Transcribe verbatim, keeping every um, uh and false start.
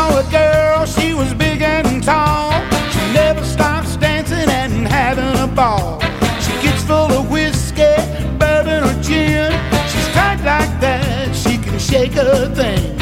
saw a girl, she was big and tall. She never stops dancing and having a ball. She gets full of whiskey, bourbon or gin. She's tight like that, she can shake a thing.